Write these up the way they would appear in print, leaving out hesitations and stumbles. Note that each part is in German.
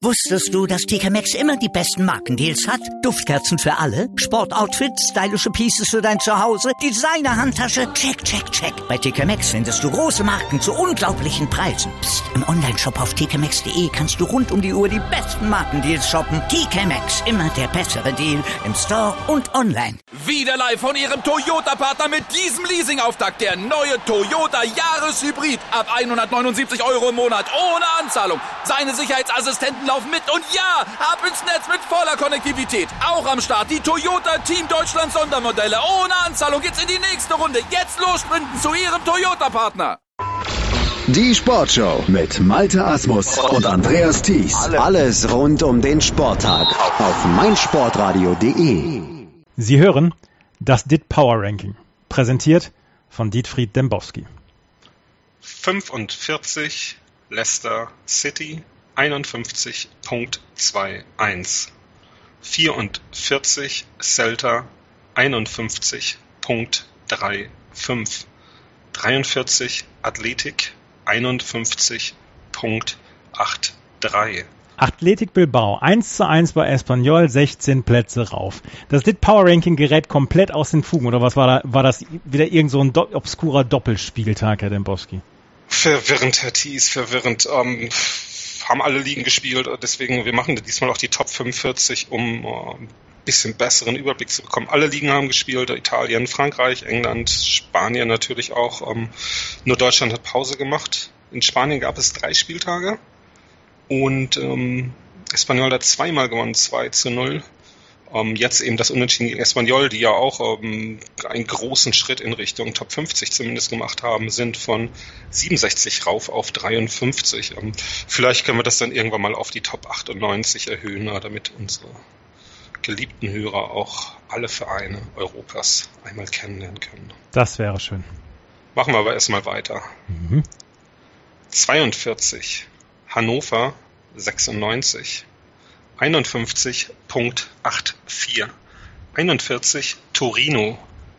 Wusstest du, dass TK Maxx immer die besten Markendeals hat? Duftkerzen für alle, Sportoutfits, stylische Pieces für dein Zuhause, Designer-Handtasche, check, check, check. Bei TK Maxx findest du große Marken zu unglaublichen Preisen. Psst. Im Onlineshop auf tkmaxx.de kannst du rund um die Uhr die besten Markendeals shoppen. TK Maxx, immer der bessere Deal im Store und online. Wieder live von Ihrem Toyota-Partner mit diesem Leasing-Auftakt. Der neue Toyota Jahreshybrid. Ab 179 € im Monat. Ohne Anzahlung. Seine Sicherheitsassistenten laufen mit. Und ja, ab ins Netz mit voller Konnektivität. Auch am Start die Toyota Team Deutschland Sondermodelle. Ohne Anzahlung geht's in die nächste Runde. Jetzt los sprinten zu Ihrem Toyota-Partner. Die Sportshow mit Malte Asmus und Andreas Thies. Alles rund um den Sporttag auf meinsportradio.de. Sie hören das DIT Power Ranking, präsentiert von Dietfried Dembowski. 45 Leicester City 51.21. 44 Celta 51.35. 43 Athletic 51.83. Athletic Bilbao 1:1 bei Espanyol, 16 Plätze rauf. Das DIT Power Ranking gerät komplett aus den Fugen, oder was war das wieder irgend so ein obskurer Doppelspieltag, Herr Dembowski? Verwirrend, Herr Thies, verwirrend. Haben alle Ligen gespielt, deswegen, wir machen diesmal auch die Top 45, um ein bisschen besseren Überblick zu bekommen. Alle Ligen haben gespielt, Italien, Frankreich, England, Spanien natürlich auch. Nur Deutschland hat Pause gemacht. In Spanien gab es 3 Spieltage. Und Espanyol hat zweimal gewonnen, 2:0. Jetzt eben das Unentschieden gegen Espanyol, die ja auch einen großen Schritt in Richtung Top 50 zumindest gemacht haben, sind von 67 rauf auf 53. Vielleicht können wir das dann irgendwann mal auf die Top 98 erhöhen, damit unsere geliebten Hörer auch alle Vereine Europas einmal kennenlernen können. Das wäre schön. Machen wir aber erstmal weiter. 42 Hannover 96, 51.84, 41 Torino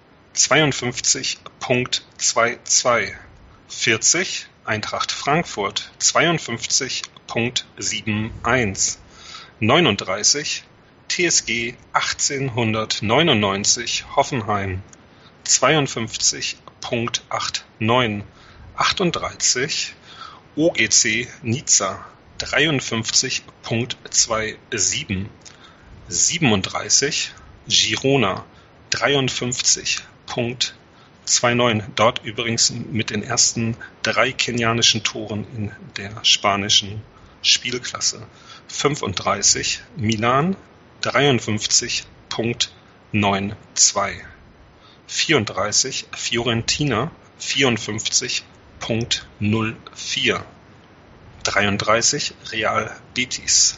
52.22, 40 Eintracht Frankfurt 52.71, 39 TSG 1899 Hoffenheim 52.89, 38 OGC Nizza 53.27, 37 Girona 53.29, dort übrigens mit den ersten 3 kenianischen Toren in der spanischen Spielklasse. 35 Milan 53.92, 34 Fiorentina 54.04, 33 Real Betis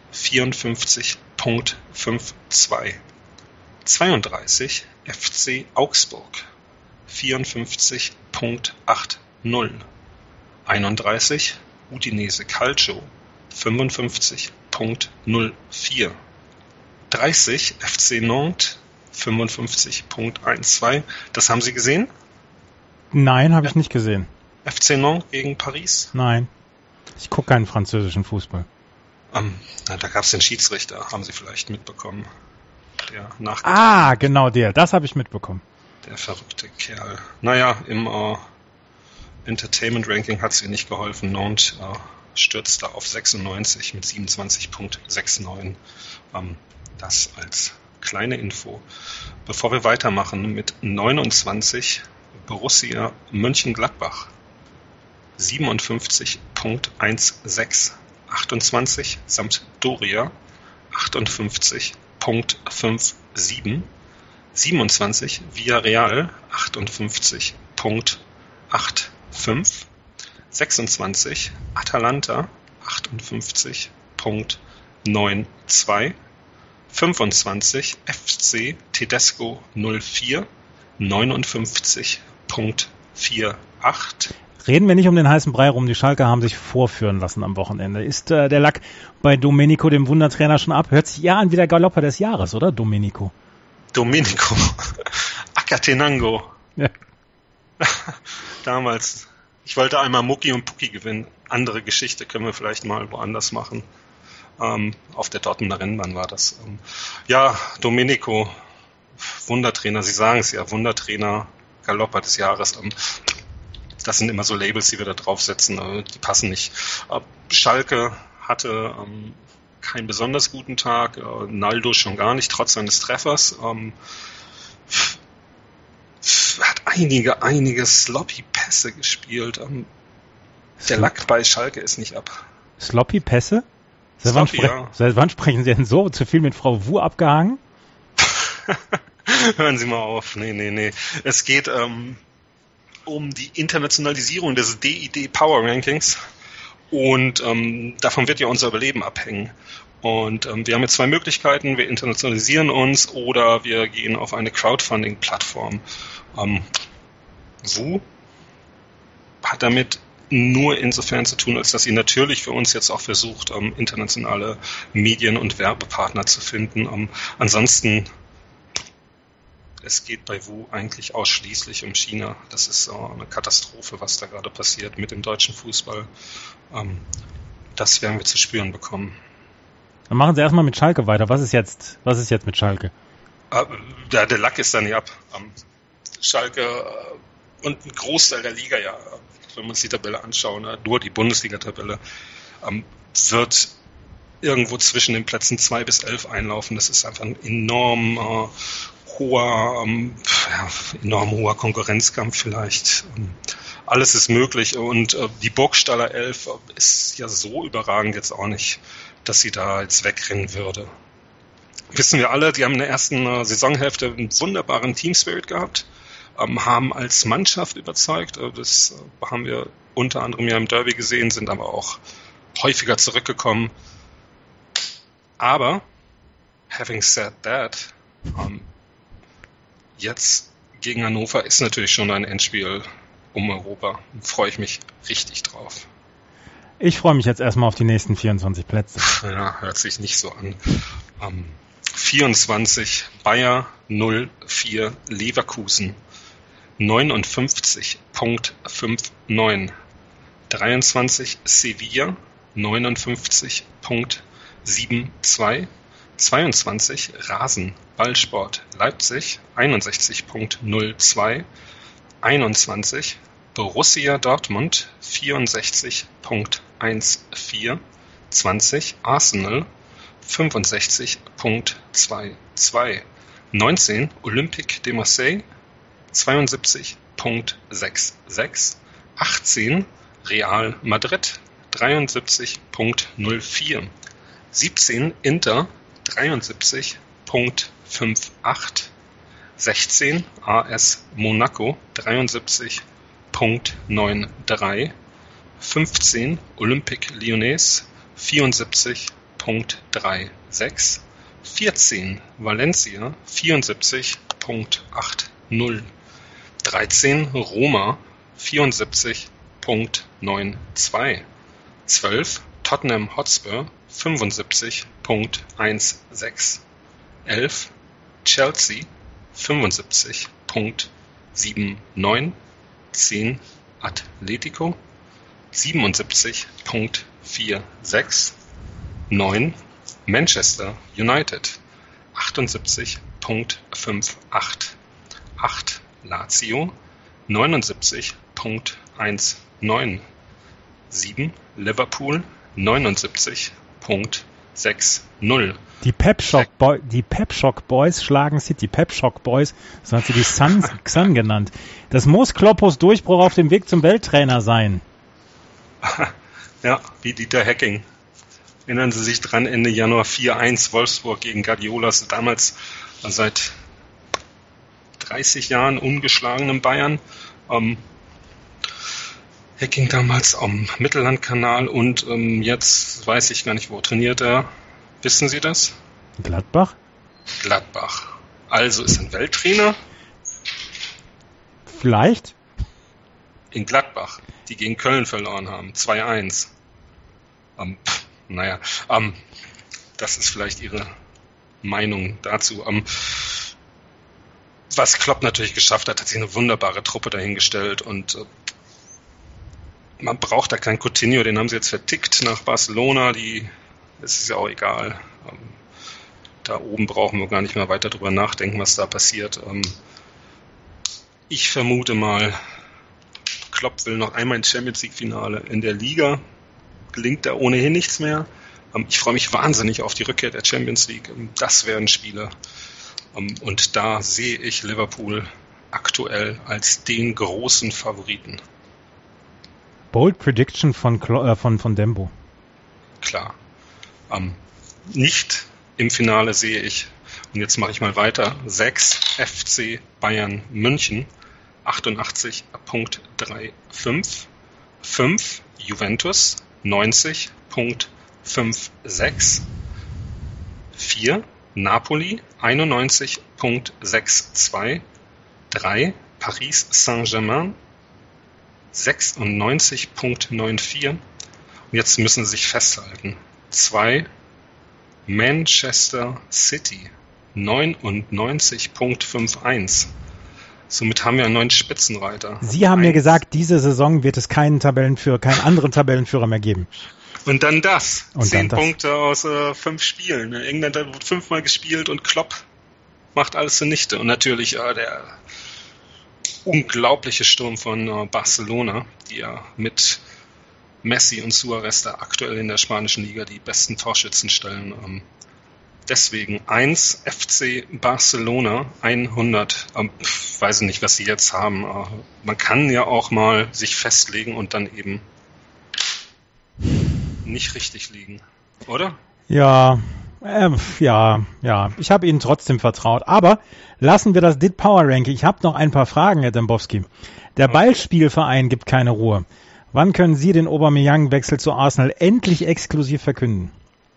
54.52, 32 FC Augsburg 54.80, 31 Udinese Calcio 55.04, 30 FC Nantes 55.12. Das haben Sie gesehen? Nein, habe ich nicht gesehen. FC Nantes gegen Paris? Nein. Ich gucke keinen französischen Fußball. Da gab es den Schiedsrichter, haben Sie vielleicht mitbekommen. Genau der, das habe ich mitbekommen. Der verrückte Kerl. Naja, im Entertainment-Ranking hat es ihr nicht geholfen. Nantes stürzte auf 96 mit 27.69. Das als kleine Info. Bevor wir weitermachen mit 29 Borussia Mönchengladbach 57.16, 28 Sampdoria 58.57, 27 Villarreal 58.85, 26 Atalanta 58.92, 25 FC Tedesco 04 59.48. Reden wir nicht um den heißen Brei rum. Die Schalker haben sich vorführen lassen am Wochenende. Ist der Lack bei Domenico, dem Wundertrainer, schon ab? Hört sich ja an wie der Galopper des Jahres, oder? Domenico. Acatenango. Ja. Damals. Ich wollte einmal Mucki und Pucki gewinnen. Andere Geschichte können wir vielleicht mal woanders machen. Auf der Dortmunder Rennbahn war das. Ja, Domenico, Wundertrainer, Sie sagen es ja, Wundertrainer, Galopper des Jahres. Das sind immer so Labels, die wir da draufsetzen, die passen nicht. Schalke hatte keinen besonders guten Tag, Naldo schon gar nicht, trotz seines Treffers. Hat einige sloppy Pässe gespielt. Der Lack bei Schalke ist nicht ab. Sloppy Pässe? Seit wann sprechen Sie denn so? Zu viel mit Frau Wu abgehangen? Hören Sie mal auf. Nee. Es geht um die Internationalisierung des DID Power Rankings und davon wird ja unser Überleben abhängen. Und wir haben jetzt zwei Möglichkeiten. Wir internationalisieren uns oder wir gehen auf eine Crowdfunding-Plattform. Wu hat damit nur insofern zu tun, als dass sie natürlich für uns jetzt auch versucht, internationale Medien- und Werbepartner zu finden. Ansonsten, es geht bei Wu eigentlich ausschließlich um China. Das ist eine Katastrophe, was da gerade passiert mit dem deutschen Fußball. Das werden wir zu spüren bekommen. Dann machen Sie erstmal mit Schalke weiter. Was ist jetzt mit Schalke? Der Lack ist dann nicht ab. Schalke und ein Großteil der Liga, ja, wenn wir uns die Tabelle anschauen, nur die Bundesliga-Tabelle, wird irgendwo zwischen den Plätzen 2 bis 11 einlaufen. Das ist einfach ein enorm hoher Konkurrenzkampf vielleicht. Alles ist möglich und die Burgstaller 11 ist ja so überragend jetzt auch nicht, dass sie da jetzt wegrennen würde. Wissen wir alle, die haben in der ersten Saisonhälfte einen wunderbaren Team-Spirit gehabt, haben als Mannschaft überzeugt. Das haben wir unter anderem ja im Derby gesehen, sind aber auch häufiger zurückgekommen. Aber, having said that, jetzt gegen Hannover ist natürlich schon ein Endspiel um Europa. Da freue ich mich richtig drauf. Ich freue mich jetzt erstmal auf die nächsten 24 Plätze. Ja, hört sich nicht so an. 24 Bayer 04 Leverkusen 59.59. 23 Sevilla 59.72. 22 Rasen Ballsport Leipzig 61.02. 21 Borussia Dortmund 64.14. 20 Arsenal 65.22. 19 Olympique de Marseille 72.66. 18 Real Madrid 73.04. 17 Inter 73.58. 16 AS Monaco 73.93. 15 Olympique Lyonnais 74.36. 14 Valencia 74.80. 13 Roma 74.92. 12 Tottenham Hotspur 75.16. 11 Chelsea 75.79. 10 Atletico 77.46. 9 Manchester United 78.58. 8 Lazio 79.19. 7 Liverpool 79.60. Die Pep Shock Boys schlagen City. Pep Shock Boys, so hat sie die Sun genannt. Das muss Kloppos Durchbruch auf dem Weg zum Welttrainer sein. Ja, wie Dieter Hecking. Erinnern Sie sich dran, Ende Januar 4-1 Wolfsburg gegen Guardiolas, damals seit 30 Jahren ungeschlagenen Bayern. Hecking damals am Mittellandkanal und jetzt weiß ich gar nicht, wo trainiert er. Wissen Sie das? Gladbach? Gladbach. Also ist ein Welttrainer. Vielleicht? In Gladbach, die gegen Köln verloren haben. 2-1. Das ist vielleicht Ihre Meinung dazu. Was Klopp natürlich geschafft hat sich eine wunderbare Truppe dahingestellt und man braucht da keinen Coutinho, den haben sie jetzt vertickt nach Barcelona, die es ist ja auch egal. Da oben brauchen wir gar nicht mehr weiter drüber nachdenken, was da passiert. Ich vermute mal, Klopp will noch einmal ins Champions League Finale. In der Liga gelingt da ohnehin nichts mehr. Ich freue mich wahnsinnig auf die Rückkehr der Champions League. Das werden Spiele. Und da sehe ich Liverpool aktuell als den großen Favoriten. Bold Prediction von Dembo. Klar. Nicht im Finale sehe ich, und jetzt mache ich mal weiter, 6 FC Bayern München, 88,35, 5 Juventus, 90,56, 4 Napoli, 91,62, 3 Paris Saint-Germain, 96,94. Und jetzt müssen Sie sich festhalten. 2 Manchester City, 99,51. Somit haben wir einen neuen Spitzenreiter. Sie haben mir gesagt, diese Saison wird es keinen anderen Tabellenführer mehr geben. Und dann das. Und 10 dann Punkte aus 5 Spielen. England wird 5-mal gespielt und Klopp macht alles zunichte. Und natürlich der unglaubliche Sturm von Barcelona, die ja mit Messi und Suarez da aktuell in der spanischen Liga die besten Torschützen stellen. Deswegen 1 FC Barcelona, 100. Weiß ich nicht, was sie jetzt haben. Man kann ja auch mal sich festlegen und dann eben nicht richtig liegen, oder? Ja. Ich habe Ihnen trotzdem vertraut. Aber lassen wir das DIT Power Ranking. Ich habe noch ein paar Fragen, Herr Dembowski. Der Ballspielverein gibt keine Ruhe. Wann können Sie den Aubameyang-Wechsel zu Arsenal endlich exklusiv verkünden?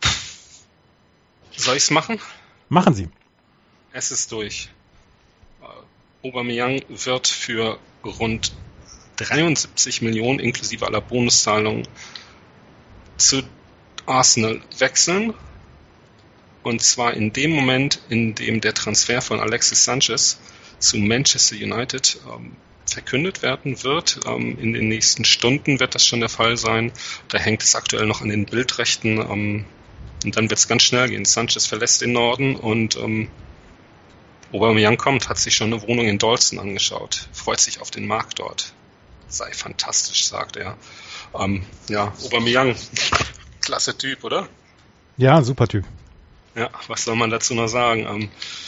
Soll ich's machen? Machen Sie. Es ist durch. Aubameyang wird für rund 73 Millionen inklusive aller Bonuszahlungen zu Arsenal wechseln. Und zwar in dem Moment, in dem der Transfer von Alexis Sanchez zu Manchester United verkündet werden wird. In den nächsten Stunden wird das schon der Fall sein. Da hängt es aktuell noch an den Bildrechten. Und dann wird es ganz schnell gehen. Sanchez verlässt den Norden und Aubameyang kommt, hat sich schon eine Wohnung in Dalston angeschaut, freut sich auf den Markt dort. Sei fantastisch, sagt er. Aubameyang, klasse Typ, oder? Ja, super Typ. Ja, was soll man dazu noch sagen?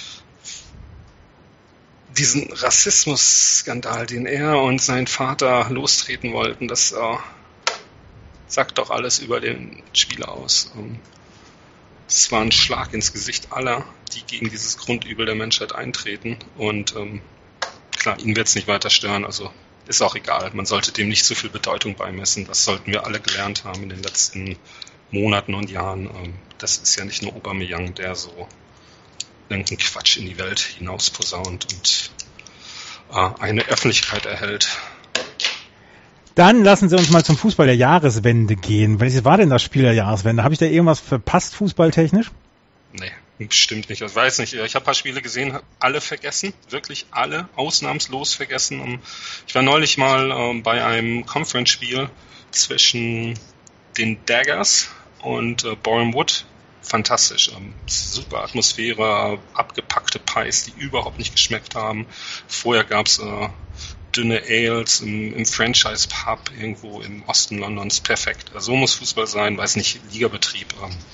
Diesen Rassismusskandal, den er und sein Vater lostreten wollten, das sagt doch alles über den Spieler aus. Es war ein Schlag ins Gesicht aller, die gegen dieses Grundübel der Menschheit eintreten. Und klar, ihn wird es nicht weiter stören, also ist auch egal. Man sollte dem nicht zu viel Bedeutung beimessen. Das sollten wir alle gelernt haben in den letzten Monaten und Jahren. Das ist ja nicht nur Aubameyang, der so irgendeinen Quatsch in die Welt hinaus posaunt und eine Öffentlichkeit erhält. Dann lassen Sie uns mal zum Fußball der Jahreswende gehen. Welches war denn das Spiel der Jahreswende? Habe ich da irgendwas verpasst, fußballtechnisch? Nee, bestimmt nicht. Ich weiß nicht. Ich habe ein paar Spiele gesehen, alle vergessen. Wirklich alle, ausnahmslos vergessen. Ich war neulich mal bei einem Conference-Spiel zwischen den Daggers und Boreham Wood. Fantastisch. Super Atmosphäre, abgepackte Pies, die überhaupt nicht geschmeckt haben. Vorher gab es dünne Ales im Franchise-Pub irgendwo im Osten Londons. Perfekt. So muss Fußball sein. Weiß nicht, Ligabetrieb.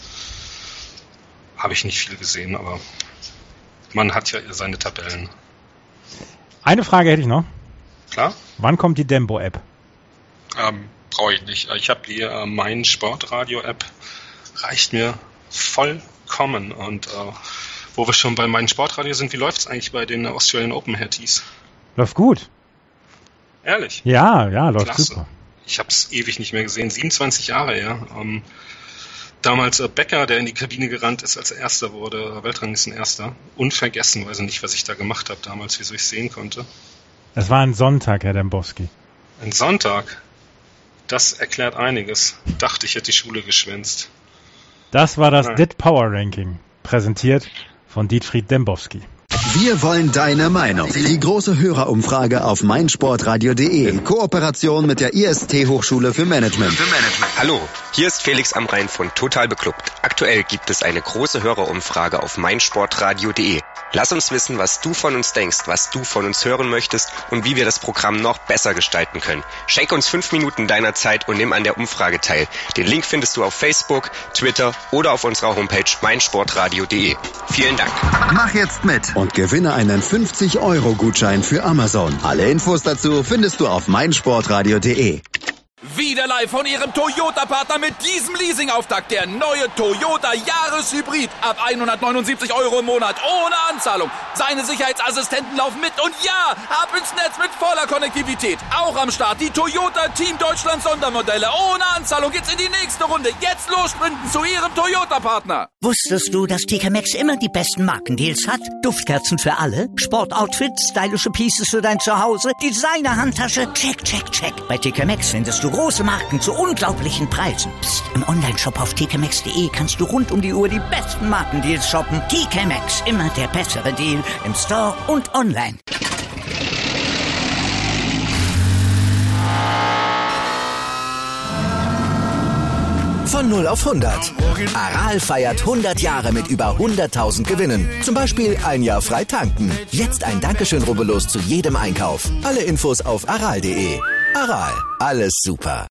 Habe ich nicht viel gesehen, aber man hat ja seine Tabellen. Eine Frage hätte ich noch. Klar? Wann kommt die Dembo-App? Brauche ich nicht. Ich habe die Mein Sportradio-App. Reicht mir vollkommen. Und wo wir schon bei Mein Sportradio sind, wie läuft es eigentlich bei den Australian Open Herties? Läuft gut. Ehrlich? Ja, läuft Klasse. super. Ich habe es ewig nicht mehr gesehen. 27 Jahre, ja. Damals Becker, der in die Kabine gerannt ist, als er Erster wurde, Weltranglisten-Erster. Unvergessen, weiß ich nicht, was ich da gemacht habe damals, wieso ich sehen konnte. Das war ein Sonntag, Herr Dembowski. Ein Sonntag? Das erklärt einiges. Dachte, ich hätte die Schule geschwänzt. Das war das DIT Power Ranking, präsentiert von Dietfried Dembowski. Wir wollen deine Meinung. Die große Hörerumfrage auf meinsportradio.de in Kooperation mit der IST Hochschule für Management. Hallo, hier ist Felix am Rhein von Total Beklubbt. Aktuell gibt es eine große Hörerumfrage auf meinsportradio.de. Lass uns wissen, was du von uns denkst, was du von uns hören möchtest und wie wir das Programm noch besser gestalten können. Schenk uns 5 Minuten deiner Zeit und nimm an der Umfrage teil. Den Link findest du auf Facebook, Twitter oder auf unserer Homepage meinsportradio.de. Vielen Dank. Mach jetzt mit und gewinne einen 50-Euro-Gutschein für Amazon. Alle Infos dazu findest du auf meinsportradio.de. Wieder live von Ihrem Toyota-Partner mit diesem Leasing-Auftakt. Der neue Toyota Jahreshybrid. Ab 179 Euro im Monat. Ohne Anzahlung. Seine Sicherheitsassistenten laufen mit. Und ja, ab ins Netz mit voller Konnektivität. Auch am Start die Toyota Team Deutschland Sondermodelle. Ohne Anzahlung geht's in die nächste Runde. Jetzt los sprinten zu Ihrem Toyota-Partner. Wusstest du, dass TK Maxx immer die besten Markendeals hat? Duftkerzen für alle, Sportoutfits, stylische Pieces für dein Zuhause, Designer-Handtasche, check, check, check. Bei TK Maxx findest du große Marken zu unglaublichen Preisen. Psst. Im Onlineshop auf tkmaxx.de kannst du rund um die Uhr die besten Markendeals shoppen. TK Maxx, immer der bessere Deal im Store und online. Von 0 auf 100. Aral feiert 100 Jahre mit über 100.000 Gewinnen. Zum Beispiel ein Jahr frei tanken. Jetzt ein Dankeschön, rubbellos zu jedem Einkauf. Alle Infos auf aral.de. Aral, alles super.